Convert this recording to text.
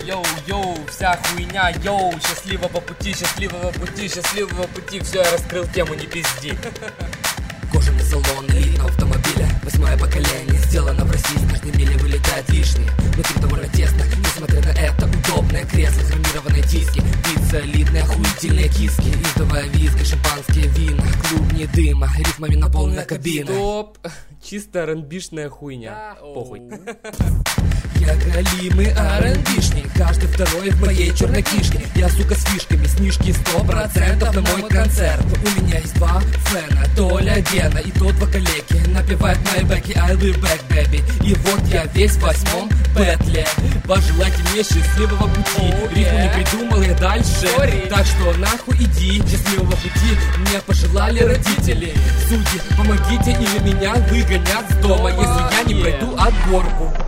йоу, вся хуйня, йоу, счастливого пути, счастливого пути, счастливого пути. Все, я раскрыл тему, не пизди. Кожаный салон элитного автомобиля, 8-е поколение, сделано в России, с каждой мили вылетает лишнее. Внутри довольно тесно, несмотря на это, удобное кресло, хромированные диски, вид солидные, охуительные киски, издовая виски, шампанские вина, клубни дыма, ритмами наполнена кабина. Стоп, чисто R&B-шная хуйня, похуй. Я галимый R&B-шник, каждый второй в моей черной кишке. Я, сука, с фишками, снижки 100% на мой концерт. У меня есть два фэна, Толя, Гена и тот в калеке. Напевает мои бэки, I'll be back, baby. И вот я весь в 8-м петле. Пожелайте мне счастливого пути, рифму не придумал я дальше. Так что нахуй иди, счастливого пути мне пожелали родители. Судьи, помогите или меня выгонят с дома, если я не пройду отборку.